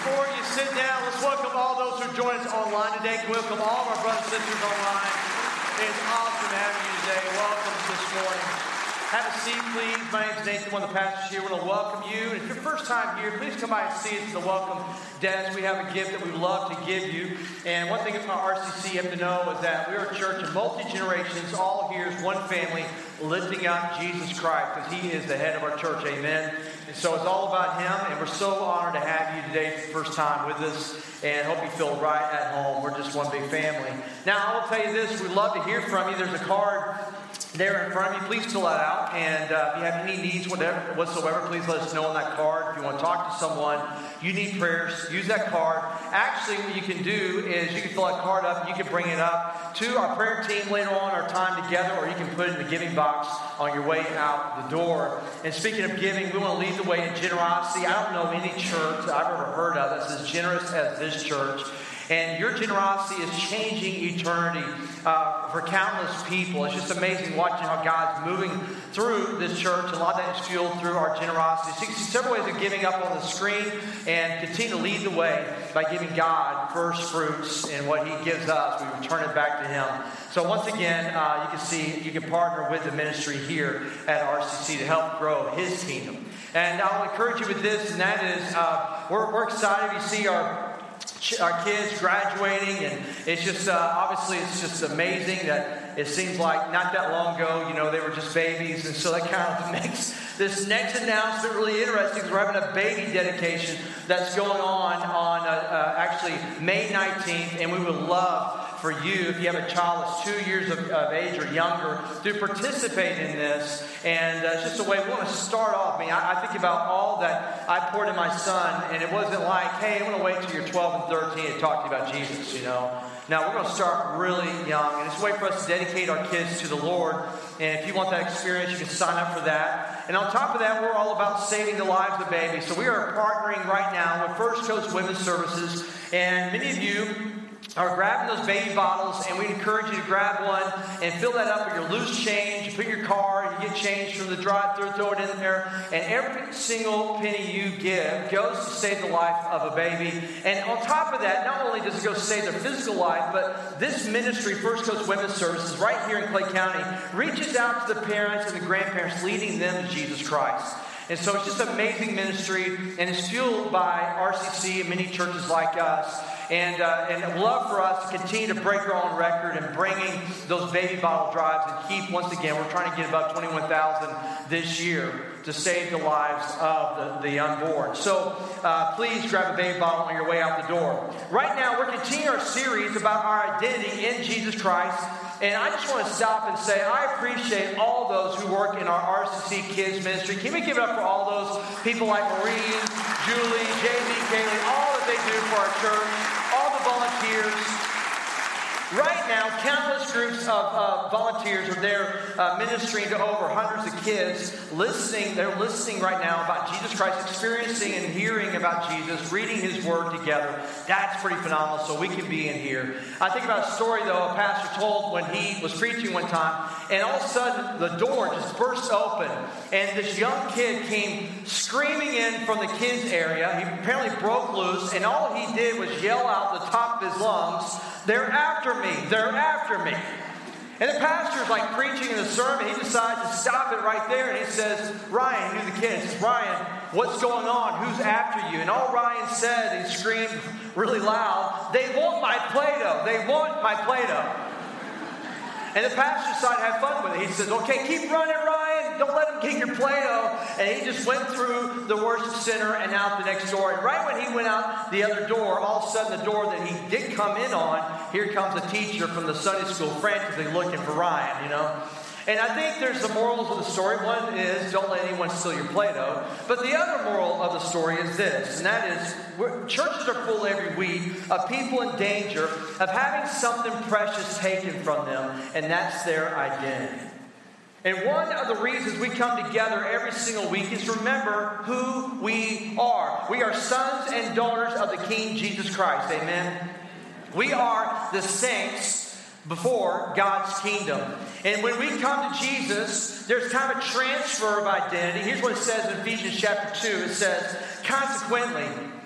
Before you sit down, let's welcome all those who join us online today. Welcome all of our brothers and sisters online. It's awesome having you today. Welcome this morning. Have a seat, please. My name is Nathan, one of the pastors here. We want to welcome you. And if you're first time here, please come by and see us at the welcome desk. We have a gift that we love to give you. And one thing about RCC you have to know is that we are a church of multi-generations, all here as one family, lifting up Jesus Christ, because he is the head of our church. Amen. And so it's all about him, and we're so honored to have you today for the first time with us, and hope you feel right at home. We're just one big family. Now, I will tell you this, we'd love to hear from you. There's a card there in front of you. Please fill that out, and if you have any needs whatsoever, please let us know on that card. If you want to talk to someone, you need prayers, use that card. Actually, what you can do is you can fill that card up, you can bring it up to our prayer team later on, our time together, or you can put it in the giving box on your way out the door. And speaking of giving, we want to lead the way in generosity. I don't know any church I've ever heard of that's as generous as this church. And your generosity is changing eternity for countless people. It's just amazing watching how God's moving through this church. A lot of that is fueled through our generosity. So you can see several ways of giving up on the screen, and continue to lead the way by giving God first fruits, and what he gives us, we return it back to him. So once again, you can see you can partner with the ministry here at RCC to help grow his kingdom. And I'll encourage you with this, and that is we're excited. You see our kids graduating, and it's just obviously it's just amazing that it seems like not that long ago, they were just babies, and so that kind of makes this next announcement really interesting, because we're having a baby dedication that's going on actually May 19th, and we would love for you, if you have a child that's 2 years of age or younger, to participate in this. And it's just a way we want to start off. I think about all that I poured in my son, and it wasn't like, hey, I'm going to wait till you're 12 and 13 to talk to you about Jesus, Now, we're going to start really young, and it's a way for us to dedicate our kids to the Lord. And if you want that experience, you can sign up for that. And on top of that, we're all about saving the lives of babies. So we are partnering right now with First Coast Women's Services, and many of you are grabbing those baby bottles, and we encourage you to grab one and fill that up with your loose change. You put in your car, you get change from the drive-thru, throw it in there, and every single penny you give goes to save the life of a baby. And on top of that, not only does it go save their physical life, but this ministry, First Coast Women's Services, right here in Clay County, reaches out to the parents and the grandparents, leading them to Jesus Christ. And so it's just an amazing ministry, and it's fueled by RCC and many churches like us. And love for us to continue to break our own record and bringing those baby bottle drives, and keep, once again, we're trying to get about 21,000 this year to save the lives of the unborn. So please grab a baby bottle on your way out the door. Right now, we're continuing our series about our identity in Jesus Christ. And I just want to stop and say, I appreciate all those who work in our RCC Kids ministry. Can we give it up for all those people like Maureen, Julie, Jamie, Kaylee, all that they do for our church, all the volunteers. Right now, countless groups of volunteers are there ministering to over hundreds of kids, listening. They're listening right now about Jesus Christ, experiencing and hearing about Jesus, reading his word together. That's pretty phenomenal, so we can be in here. I think about a story, though, a pastor told when he was preaching one time, and all of a sudden, the door just burst open, and this young kid came screaming in from the kids' area. He apparently broke loose, and all he did was yell out the top of his lungs, "They're after me! They're after me!" And the pastor's like preaching in the sermon. He decides to stop it right there, and he says, "Ryan," who's the kid, he says, "Ryan, what's going on? Who's after you?" And all Ryan said, he screamed really loud, "They want my Play-Doh! They want my Play-Doh!" And the pastor decided to have fun with it. He says, "Okay, keep running, Ryan. Don't let them get your Play-Doh." And he just went through the worship center and out the next door. And right when he went out the other door, all of a sudden the door that he did come in on, here comes a teacher from the Sunday school frantically looking for Ryan, And I think there's the morals of the story. One is, don't let anyone steal your Play-Doh. But the other moral of the story is this, and that is, churches are full every week of people in danger of having something precious taken from them, and that's their identity. And one of the reasons we come together every single week is to remember who we are. We are sons and daughters of the King Jesus Christ. Amen. We are the saints before God's kingdom. And when we come to Jesus, there's kind of a transfer of identity. Here's what it says in Ephesians chapter 2. It says, "Consequently,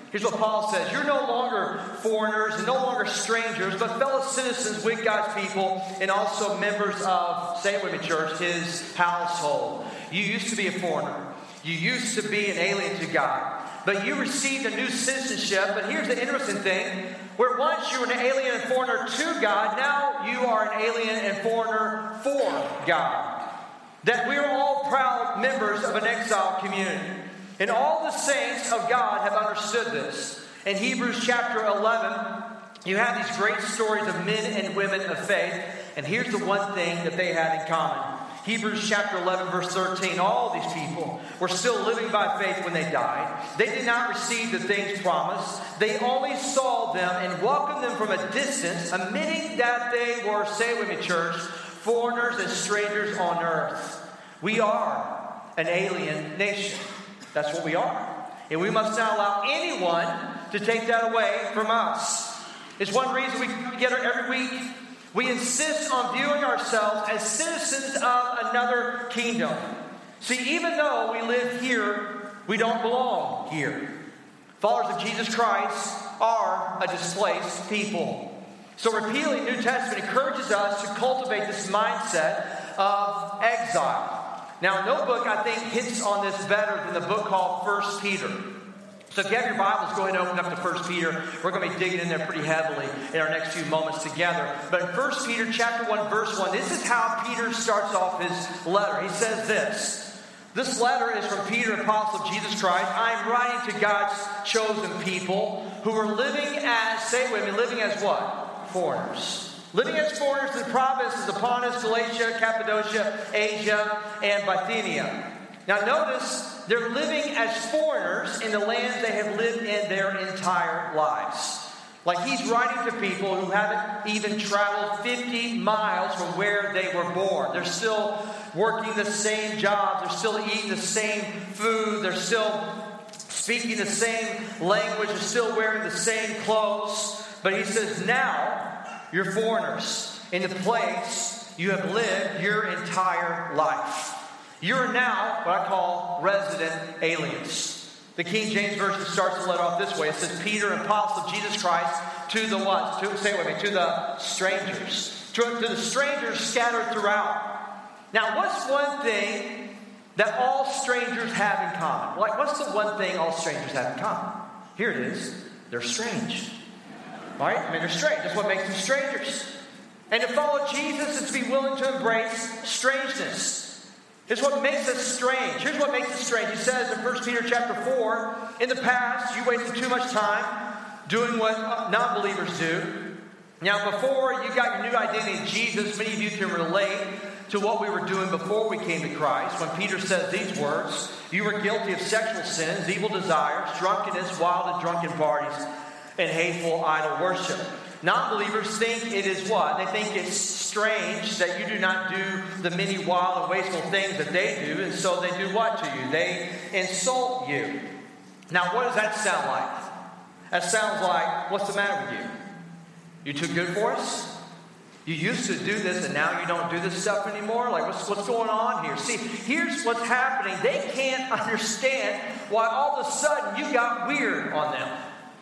Here's what Paul says. You're no longer foreigners and no longer strangers, but fellow citizens with God's people and also members of, say it with me, church, his household. You used to be a foreigner. You used to be an alien to God. But you received a new citizenship. But here's the interesting thing. Where once you were an alien and foreigner to God, now you are an alien and foreigner for God. That we are all proud members of an exiled community. And all the saints of God have understood this. In Hebrews chapter 11, you have these great stories of men and women of faith. And here's the one thing that they had in common. Hebrews chapter 11, verse 13. All these people were still living by faith when they died. They did not receive the things promised. They only saw them and welcomed them from a distance, admitting that they were, say it with me, church, foreigners and strangers on earth. We are an alien nation. That's what we are. And we must not allow anyone to take that away from us. It's one reason we come together every week. We insist on viewing ourselves as citizens of another kingdom. See, even though we live here, we don't belong here. Followers of Jesus Christ are a displaced people. So repealing New Testament encourages us to cultivate this mindset of exile. Now, no book, I think, hits on this better than the book called 1 Peter. So if you have your Bibles, go ahead and open up to 1 Peter. We're going to be digging in there pretty heavily in our next few moments together. But in 1 Peter chapter 1, verse 1, this is how Peter starts off his letter. He says this. This letter is from Peter, apostle of Jesus Christ. I am writing to God's chosen people who are living as, say it with me, living as what? Foreigners. Living as foreigners in the provinces of Pontus, Galatia, Cappadocia, Asia, and Bithynia. Now notice, they're living as foreigners in the lands they have lived in their entire lives. Like he's writing to people who haven't even traveled 50 miles from where they were born. They're still working the same jobs. They're still eating the same food. They're still speaking the same language. They're still wearing the same clothes. But he says, now you're foreigners in the place you have lived your entire life. You're now what I call resident aliens. The King James Version starts the letter off this way. It says, Peter, apostle of Jesus Christ, to the what? Say it with me. To the strangers. To the strangers scattered throughout. Now, what's one thing that all strangers have in common? Like, what's the one thing all strangers have in common? Here it is. They're strange. Right? I mean, they're strange. That's what makes them strangers. And to follow Jesus is to be willing to embrace strangeness. It's what makes us strange. Here's what makes us strange. He says in 1 Peter chapter 4, in the past, you wasted too much time doing what non-believers do. Now, before you got your new identity in Jesus, many of you can relate to what we were doing before we came to Christ. When Peter says these words, you were guilty of sexual sins, evil desires, drunkenness, wild and drunken parties, and hateful idol worship. Non-believers think it is what? They think it's strange that you do not do the many wild and wasteful things that they do, and so they do what to you? They insult you. Now, what does that sound like? That sounds like, what's the matter with you? You too good for us? You used to do this, and now you don't do this stuff anymore? Like, what's going on here? See, here's what's happening. They can't understand why all of a sudden you got weird on them.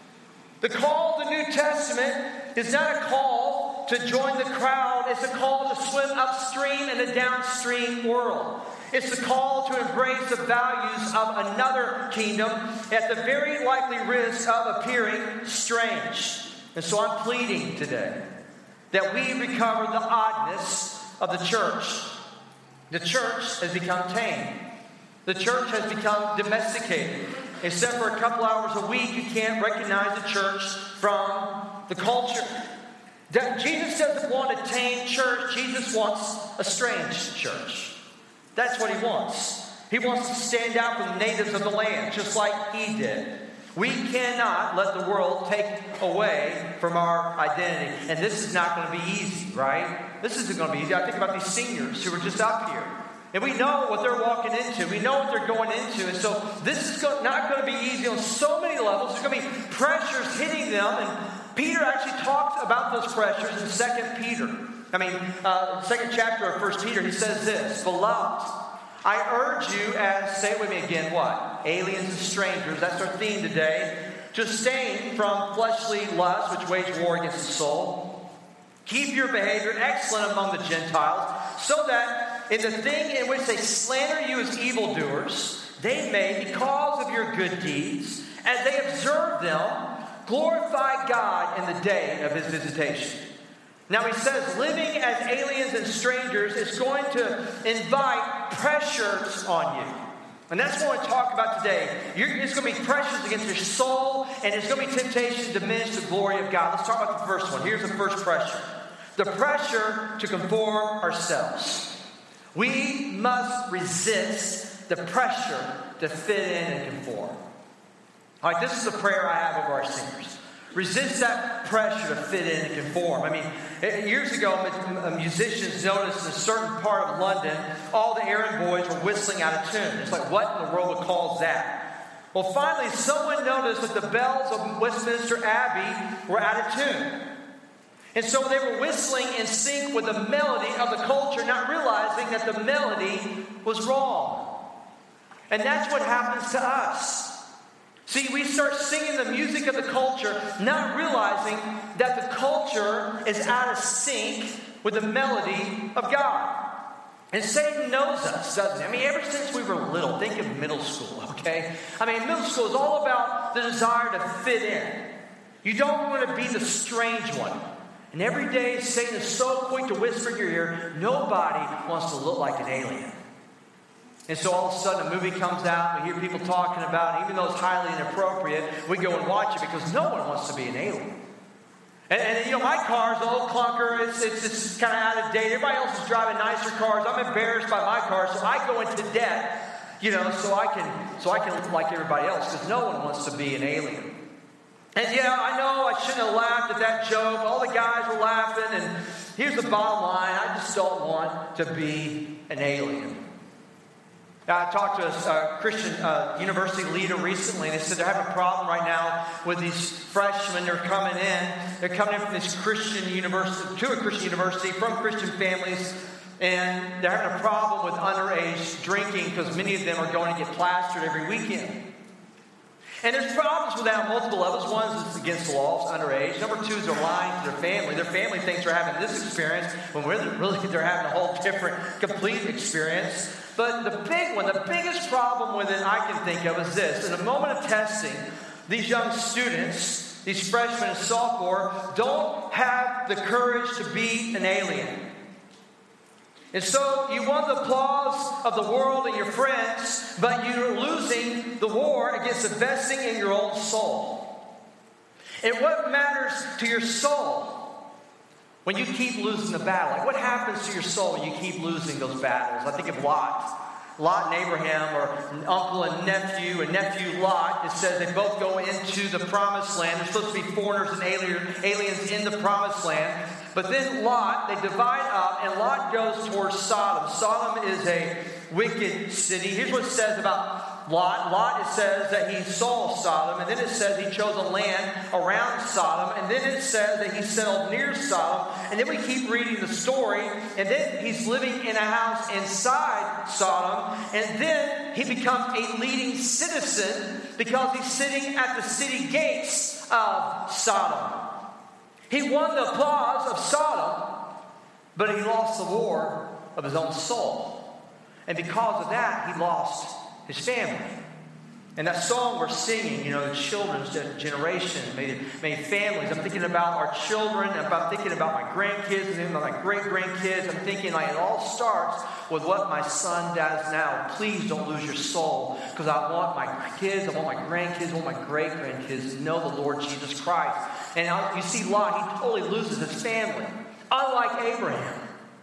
The call of the New Testament is not a call to join the crowd. It's a call to swim upstream in a downstream world. It's the call to embrace the values of another kingdom at the very likely risk of appearing strange. And so I'm pleading today that we recover the oddness of the church. The church has become tame. The church has become domesticated. Except for a couple hours a week, you can't recognize the church from the culture. Jesus doesn't want a tame church. Jesus wants a strange church. That's what he wants. He wants to stand out from the natives of the land, just like he did. We cannot let the world take away from our identity. And this is not going to be easy, right? This isn't going to be easy. I think about these seniors who are just up here. And we know what they're walking into. We know what they're going into. And so this is not going to be easy on so many levels. There's going to be pressures hitting them. And Peter actually talks about those pressures in 2 Peter. Second chapter of 1 Peter, he says this, Beloved, I urge you as, say it with me again, what? Aliens and strangers. That's our theme today. to abstain from fleshly lust, which wage war against the soul. Keep your behavior excellent among the Gentiles, so that in the thing in which they slander you as evildoers, they may, because of your good deeds, as they observe them, glorify God in the day of his visitation. Now he says living as aliens and strangers is going to invite pressures on you. And that's what I want to talk about today. It's going to be pressures against your soul, and it's going to be temptation to diminish the glory of God. Let's talk about the first one. Here's the first pressure. The pressure to conform ourselves. We must resist the pressure to fit in and conform. All right, this is a prayer I have over our singers. Resist that pressure to fit in and conform. I mean, years ago, musicians noticed in a certain part of London, all the errand boys were whistling out of tune. It's like, what in the world would cause that? Well, finally, someone noticed that the bells of Westminster Abbey were out of tune. And so they were whistling in sync with the melody of the culture, not realizing that the melody was wrong. And that's what happens to us. See, we start singing the music of the culture, not realizing that the culture is out of sync with the melody of God. And Satan knows us, doesn't he? I mean, ever since we were little, think of middle school, okay? I mean, middle school is all about the desire to fit in. You don't want to be the strange one. And every day, Satan is so quick to whisper in your ear, nobody wants to look like an alien. And so all of a sudden a movie comes out, we hear people talking about it, even though it's highly inappropriate, we go and watch it because no one wants to be an alien. And you know, my car's an old clunker, it's kind of out of date. Everybody else is driving nicer cars. I'm embarrassed by my car, so I go into debt, you know, so I can look like everybody else, because no one wants to be an alien. And yeah, I know I shouldn't have laughed at that joke. All the guys were laughing, and here's the bottom line. I just don't want to be an alien. Now, I talked to a Christian university leader recently, and they said they're having a problem right now with these freshmen. They're coming in. They're coming in from this Christian university, to a Christian university, from Christian families, and they're having a problem with underage drinking because many of them are going to get plastered every weekend. And there's problems with that on multiple levels. One is it's against the law, it's underage. Number two is they're lying to their family. Their family thinks they're having this experience when really they're having a whole different, complete experience. But the big one, the biggest problem with it I can think of is this. In a moment of testing, these young students, these freshmen and sophomore, don't have the courage to be an alien. And so you want the applause of the world and your friends, but you're losing the war against investing in your own soul. And what matters to your soul when you keep losing the battle? Like, what happens to your soul when you keep losing those battles? I think of Lot. Lot and Abraham are uncle and nephew Lot. It says they both go into the promised land. They're supposed to be foreigners and aliens in the promised land. But then Lot, they divide up, and Lot goes towards Sodom. Sodom is a wicked city. Here's what it says about Lot. Lot, it says that he saw Sodom, and then it says he chose a land around Sodom, and then it says that he settled near Sodom, and then we keep reading the story, and then he's living in a house inside Sodom, and then he becomes a leading citizen because he's sitting at the city gates of Sodom. He won the applause of Sodom, but he lost the war of his own soul. And because of that, he lost his family. And that song we're singing, you know, the children's generation, made families. I'm thinking about our children. I'm thinking about my grandkids and my great-grandkids. I'm thinking like it all starts with what my son does now. Please don't lose your soul, because I want my kids, I want my grandkids, I want my great-grandkids to know the Lord Jesus Christ. And you see Lot, he totally loses his family. Unlike Abraham.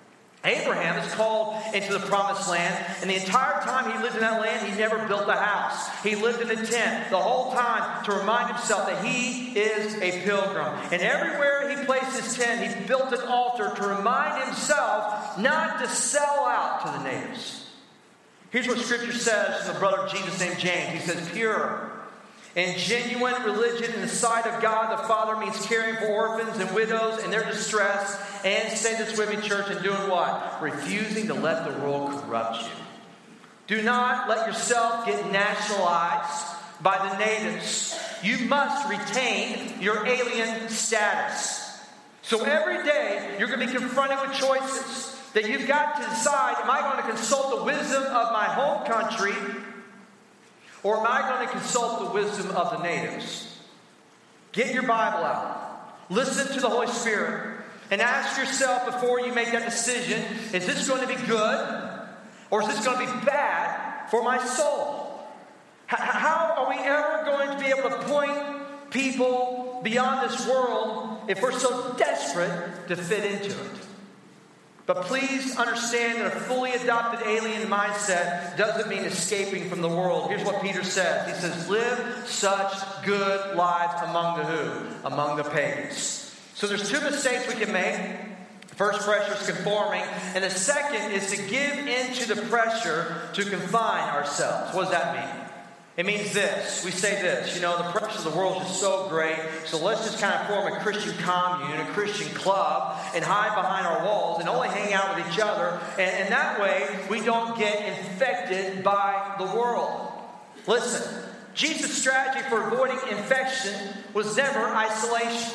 Abraham is called into the promised land, and the entire time he lived in that land, he never built a house. He lived in a tent the whole time to remind himself that he is a pilgrim. And everywhere he placed his tent, he built an altar to remind himself not to sell out to the natives. Here's what Scripture says to the brother of Jesus named James. He says, pure and genuine religion in the sight of God the Father means caring for orphans and widows in their distress, and say this with me, church, and doing what? Refusing to let the world corrupt you. Do not let yourself get nationalized by the natives. you must retain your alien status. So every day, you're going to be confronted with choices that you've got to decide, am I going to consult the wisdom of my home country, or am I going to consult the wisdom of the natives? Get your Bible out. Listen to the Holy Spirit. And ask yourself before you make that decision, is this going to be good? Or is this going to be bad for my soul? How are we ever going to be able to point people beyond this world if we're so desperate to fit into it? But please understand that a fully adopted alien mindset doesn't mean escaping from the world. Here's what Peter says. He says, live such good lives among the who? Among the pagans. So there's two mistakes we can make. The first pressure is conforming. And the second is to give into the pressure to confine ourselves. What does that mean? It means this. We say this. The pressure of the world is just so great. So let's just kind of form a Christian commune, a Christian club, and hide behind our walls and only hang out with each other. And that way, we don't get infected by the world. Listen, Jesus' strategy for avoiding infection was never isolation.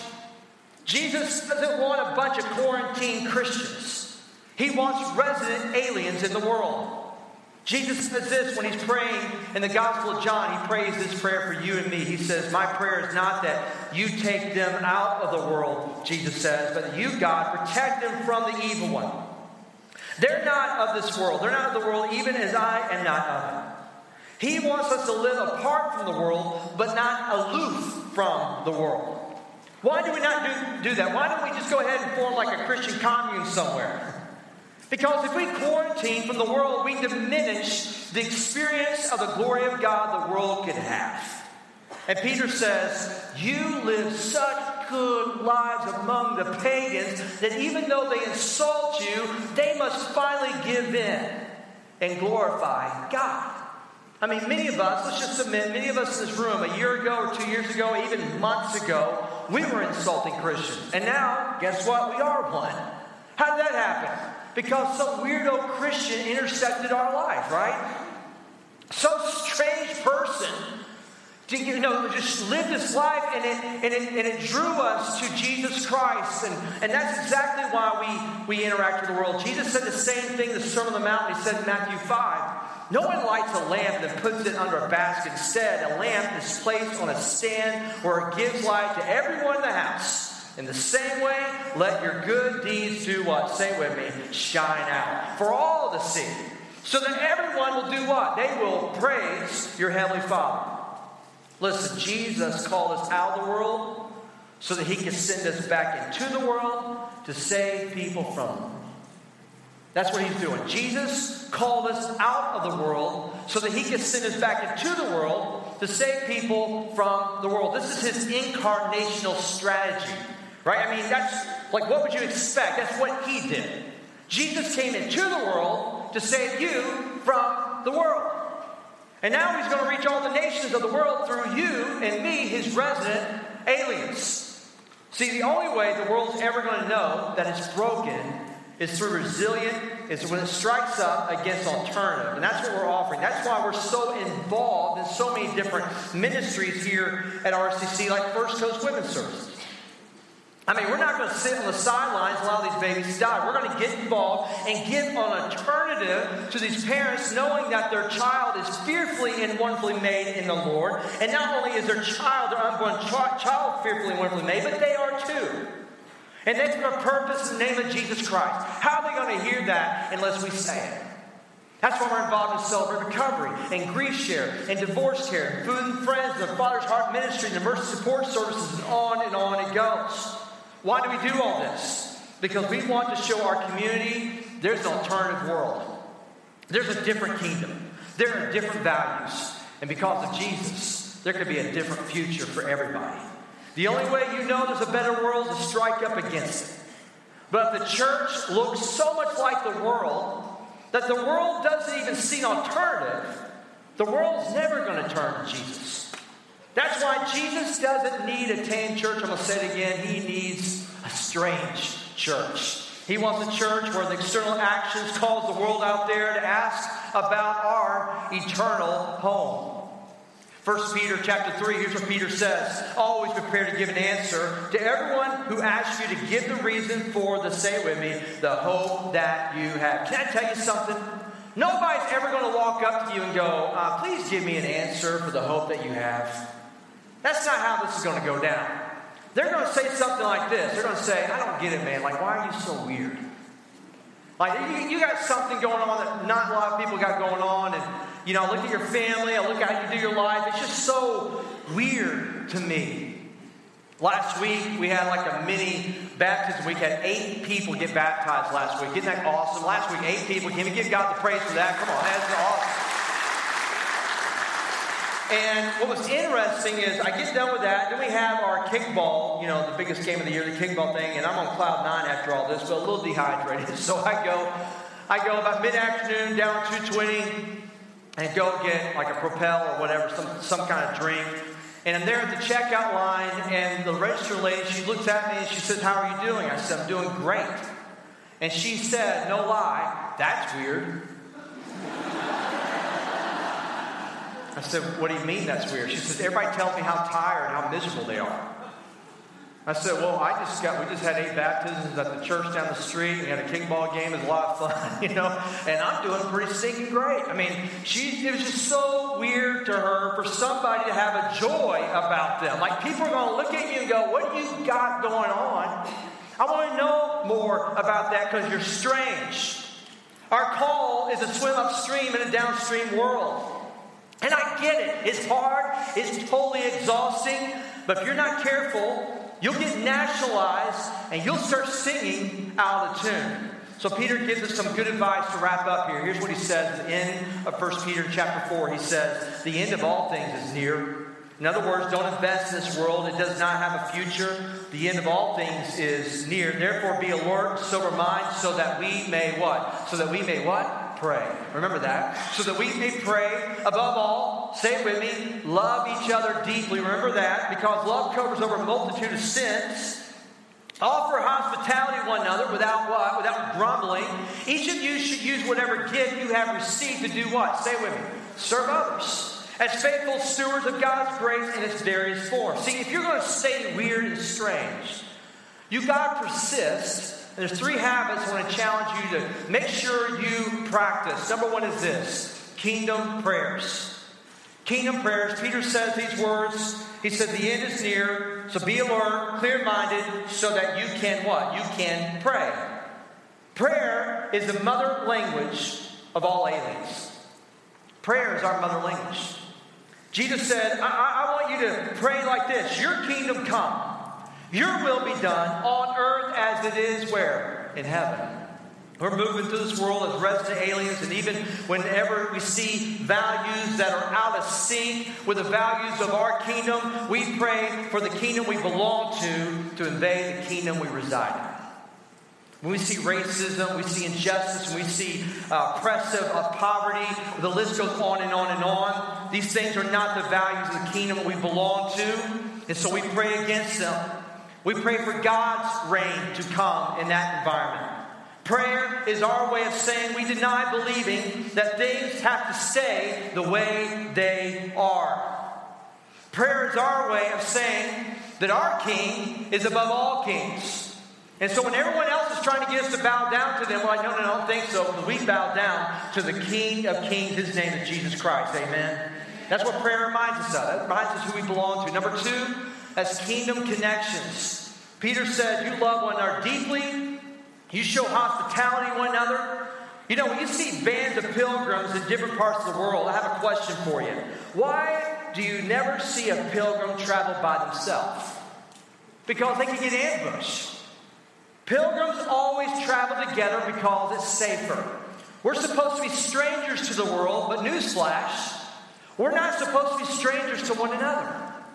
Jesus doesn't want a bunch of quarantined Christians. He wants resident aliens in the world. Jesus says this when he's praying in the Gospel of John. He prays this prayer for you and me. He says, my prayer is not that you take them out of the world, Jesus says, but that you, God, protect them from the evil one. They're not of this world. They're not of the world, even as I am not of it. He wants us to live apart from the world, but not aloof from the world. Why do we not do that? Why don't we just go ahead and form like a Christian commune somewhere? Because if we quarantine from the world, we diminish the experience of the glory of God the world could have. And Peter says, you live such good lives among the pagans that even though they insult you, they must finally give in and glorify God. I mean, many of us, let's just admit, many of us in this room, a year ago or 2 years ago, even months ago, we were insulting Christians. And now, guess what? We are one. How did that happen? Because some weirdo Christian intersected our life, right? Some strange person just lived this life, and it drew us to Jesus Christ. And that's exactly why we interact with the world. Jesus said the same thing in the Sermon on the Mount. He said in Matthew 5, no one lights a lamp and puts it under a basket. Instead, a lamp is placed on a stand where it gives light to everyone in the house. In the same way, let your good deeds do what? Say it with me. Shine out for all to see. So that everyone will do what? They will praise your Heavenly Father. Listen, Jesus called us out of the world so that he can send us back into the world to save people from them. That's what he's doing. Jesus called us out of the world so that he can send us back into the world to save people from the world. This is his incarnational strategy, right? I mean, that's like, what would you expect? That's what he did. Jesus came into the world to save you from the world. And now he's going to reach all the nations of the world through you and me, his resident aliens. See, the only way the world's ever going to know that it's broken is through resilient, is when it strikes up against alternative. And that's what we're offering. That's why we're so involved in so many different ministries here at RCC, like First Coast Women's Services. I mean, we're not going to sit on the sidelines and allow these babies to die. We're going to get involved and give an alternative to these parents, knowing that their child is fearfully and wonderfully made in the Lord. And not only is their child, their unborn child fearfully and wonderfully made, but they are too. And they have a purpose in the name of Jesus Christ. How are they going to hear that unless we say it? That's why we're involved in Celebrate Recovery and Grief Share and Divorce Care, Food and Friends, and the Father's Heart Ministry, and Emergency Support Services, and on it goes. Why do we do all this? Because we want to show our community there's an alternative world. There's a different kingdom. There are different values. And because of Jesus, there could be a different future for everybody. The only way you know there's a better world is to strike up against it. But if the church looks so much like the world that the world doesn't even see an alternative, the world's never going to turn to Jesus. That's why Jesus doesn't need a tame church. I'm going to say it again. He needs a strange church. He wants a church where the external actions cause the world out there to ask about our eternal home. 1 Peter chapter 3, here's what Peter says. Always prepare to give an answer to everyone who asks you to give the reason for the, say it with me, the hope that you have. Can I tell you something? Nobody's ever going to walk up to you and go, please give me an answer for the hope that you have. That's not how this is going to go down. They're going to say something like this. They're going to say, I don't get it, man. Like, why are you so weird? Like, you got something going on that not a lot of people got going on. And, you know, I look at your family. I look at how you do your life. It's just so weird to me. Last week, we had like a mini baptism. We had 8 people get baptized last week. Isn't that awesome? Last week, 8 people. Can we give God the praise for that? Come on, that's awesome. And what was interesting is I get done with that. Then we have our kickball, you know, the biggest game of the year, the kickball thing. And I'm on cloud 9 after all this, but a little dehydrated. So I go about mid-afternoon down 220 and go get like a Propel or whatever, some kind of drink. And I'm there at the checkout line, and the register lady, she looks at me and she says, how are you doing? I said, I'm doing great. And she said, no lie, that's weird. I said, what do you mean that's weird? She says, everybody tells me how tired and how miserable they are. I said, well, we just had 8 baptisms at the church down the street. We had a kickball game. It was a lot of fun, you know. And I'm doing pretty stinking great. I mean, it was just so weird to her for somebody to have a joy about them. Like, people are going to look at you and go, what do you got going on? I want to know more about that because you're strange. Our call is to swim upstream in a downstream world. And I get it. It's hard. It's totally exhausting. But if you're not careful, you'll get nationalized and you'll start singing out of tune. So Peter gives us some good advice to wrap up here. Here's what he says at the end of 1 Peter chapter 4. He says, the end of all things is near. In other words, don't invest in this world. It does not have a future. The end of all things is near. Therefore, be alert, sober mind, so that we may what? So that we may what? Pray. Remember that. So that we may pray. Above all, say it with me, love each other deeply. Remember that. Because love covers over a multitude of sins. Offer hospitality to one another without what? Without grumbling. Each of you should use whatever gift you have received to do what? Say it with me. Serve others. As faithful stewards of God's grace in its various forms. See, if you're going to stay weird and strange, you've got to persist. And there's 3 habits I want to challenge you to make sure you practice. Number 1 is this. Kingdom prayers. Kingdom prayers. Peter says these words. He said, the end is near. So be alert, clear-minded, so that you can what? You can pray. Prayer is the mother language of all aliens. Prayer is our mother language. Jesus said, I want you to pray like this. Your kingdom come. Your will be done on earth as it is where? In heaven. We're moving through this world as resident aliens, and even whenever we see values that are out of sync with the values of our kingdom, we pray for the kingdom we belong to invade the kingdom we reside in. When we see racism, we see injustice, we see oppressive poverty, the list goes on and on and on. These things are not the values of the kingdom we belong to, and so we pray against them. We pray for God's reign to come in that environment. Prayer is our way of saying we deny believing that things have to stay the way they are. Prayer is our way of saying that our King is above all kings. And so when everyone else is trying to get us to bow down to them, we're like, no, I don't think so. Because we bow down to the King of Kings. His name is Jesus Christ. Amen. That's what prayer reminds us of. It reminds us who we belong to. Number 2, that's kingdom connections. Peter said, you love one another deeply. You show hospitality to one another. You know, when you see bands of pilgrims in different parts of the world, I have a question for you. Why do you never see a pilgrim travel by themselves? Because they can get ambushed. Pilgrims always travel together because it's safer. We're supposed to be strangers to the world, but newsflash, we're not supposed to be strangers to one another.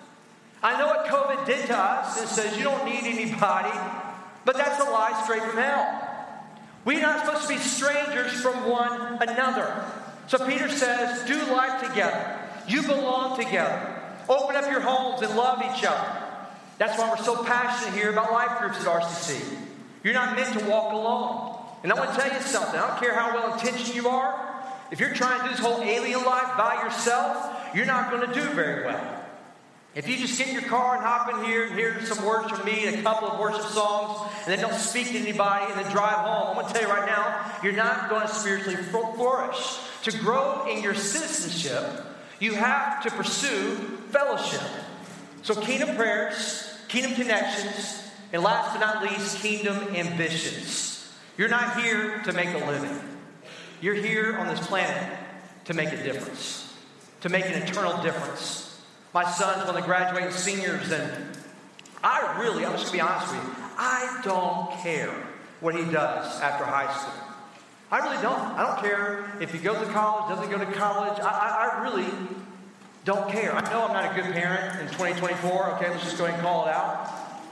I know what COVID did to us. It says you don't need anybody, but that's a lie straight from hell. We're not supposed to be strangers from one another. So Peter says, do life together. You belong together. Open up your homes and love each other. That's why we're so passionate here about life groups at RCC. You're not meant to walk alone. And I want to tell you something. I don't care how well-intentioned you are. If you're trying to do this whole alien life by yourself, you're not going to do very well. If you just get in your car and hop in here and hear some words from me and a couple of worship songs and then don't speak to anybody and then drive home, I'm going to tell you right now, you're not going to spiritually flourish. To grow in your citizenship, you have to pursue fellowship. So kingdom prayers, kingdom connections, and last but not least, kingdom ambitions. You're not here to make a living. You're here on this planet to make a difference, to make an eternal difference. My son's one of the graduating seniors, and I'm just going to be honest with you, I don't care what he does after high school. I really don't. I don't care if he goes to college, doesn't go to college. I really don't care. I know I'm not a good parent in 2024. Okay, let's just go ahead and call it out.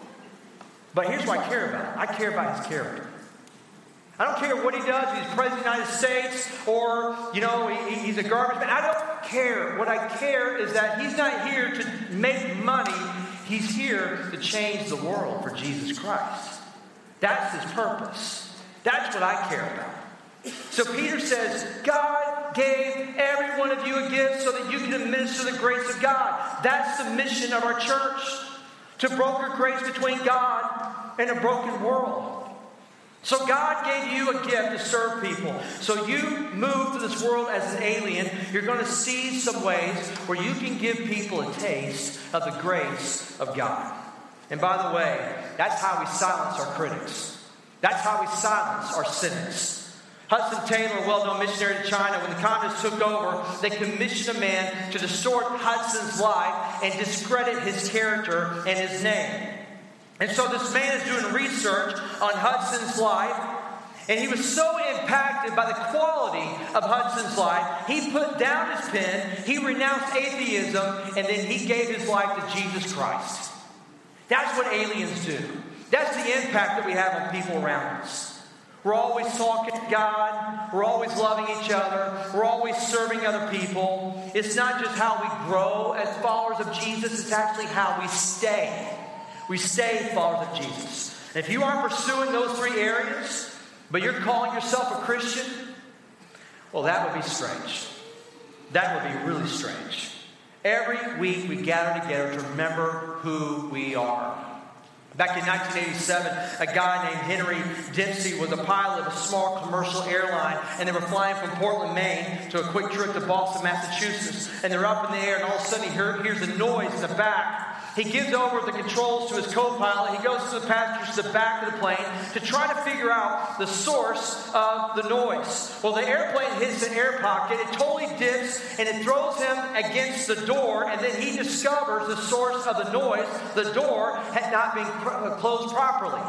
But here's what I care about. I care about his character. I don't care what he does. He's president of the United States or, he's a garbage man. I don't care. What I care is that he's not here to make money. He's here to change the world for Jesus Christ. That's his purpose. That's what I care about. So Peter says, God gave every one of you a gift so that you can administer the grace of God. That's the mission of our church, to broker grace between God and a broken world. So God gave you a gift to serve people. So you move to this world as an alien. You're going to see some ways where you can give people a taste of the grace of God. And by the way, that's how we silence our critics. That's how we silence our cynics. Hudson Taylor, a well-known missionary to China, when the communists took over, they commissioned a man to distort Hudson's life and discredit his character and his name. And so this man is doing research on Hudson's life, and he was so impacted by the quality of Hudson's life, he put down his pen, he renounced atheism, and then he gave his life to Jesus Christ. That's what aliens do. That's the impact that we have on people around us. We're always talking to God. We're always loving each other. We're always serving other people. It's not just how we grow as followers of Jesus, it's actually how we stay. We stay followers of Jesus. And if you aren't pursuing those three areas, but you're calling yourself a Christian, well, that would be strange. That would be really strange. Every week we gather together to remember who we are. Back in 1987, a guy named Henry Dempsey was a pilot of a small commercial airline, and they were flying from Portland, Maine to a quick trip to Boston, Massachusetts, and they're up in the air, and all of a sudden he hears a noise in the back. He gives over the controls to his co-pilot. He goes to the passengers to the back of the plane to try to figure out the source of the noise. Well, the airplane hits an air pocket. It totally dips, and it throws him against the door, and then he discovers the source of the noise. The door had not been closed properly.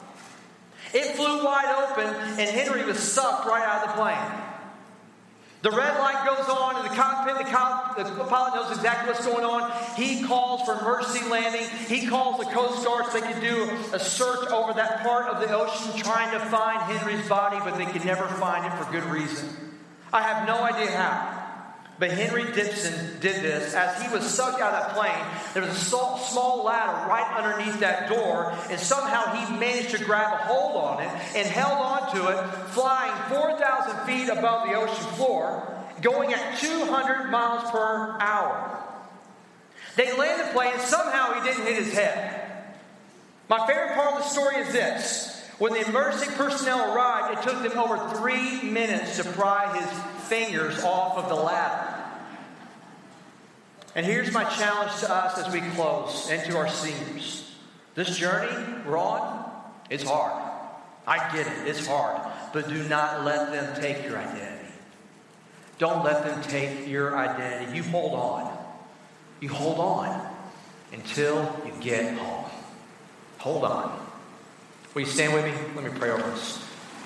It flew wide open, and Henry was sucked right out of the plane. The red light goes on in the cockpit. The pilot knows exactly what's going on. He calls for emergency landing. He calls the Coast Guard so they can do a search over that part of the ocean trying to find Henry's body, but they could never find it for good reason. I have no idea how. But Henry Dempsey did this. As he was sucked out of that plane, there was a small ladder right underneath that door, and somehow he managed to grab a hold on it and held on to it, flying 4,000 feet above the ocean floor, going at 200 miles per hour. They landed the plane, and somehow he didn't hit his head. My favorite part of the story is this. When the emergency personnel arrived, it took them over 3 minutes to pry his fingers off of the ladder. And here's my challenge to us as we close and to our seniors. This journey we're on, it's hard. I get it, it's hard. But do not let them take your identity. Don't let them take your identity. You hold on. You hold on until you get home. Hold on. Will you stand with me? Let me pray over us.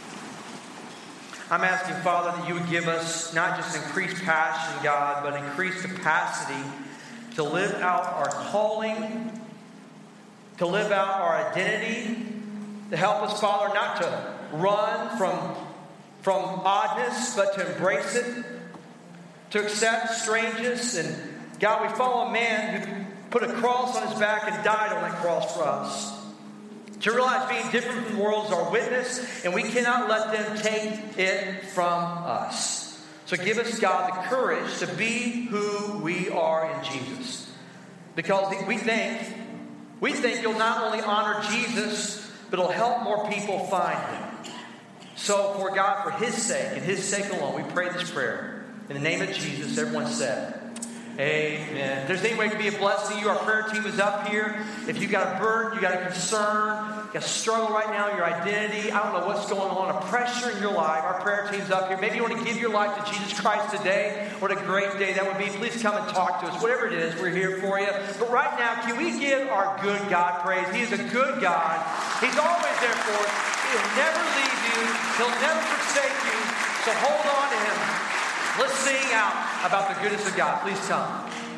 I'm asking, Father, that you would give us not just increased passion, God, but increased capacity to live out our calling, to live out our identity, to help us, Father, not to run from oddness, but to embrace it, to accept strangeness. And God, we follow a man who put a cross on his back and died on that cross for us. To realize being different from the world is our witness, and we cannot let them take it from us. So give us, God, the courage to be who we are in Jesus. Because we think you'll not only honor Jesus, but it'll help more people find him. So for God, for his sake and his sake alone, we pray this prayer. In the name of Jesus, everyone said, amen. If there's any way to be a blessing to you, our prayer team is up here. If you've got a burden, you've got a concern, you've got a struggle right now in your identity, I don't know what's going on, a pressure in your life, our prayer team's up here. Maybe you want to give your life to Jesus Christ today. What a great day that would be. Please come and talk to us. Whatever it is, we're here for you. But right now, can we give our good God praise? He is a good God. He's always there for us. He'll never leave you. He'll never forsake you. So hold on to him. Let's sing out about the goodness of God. Please come.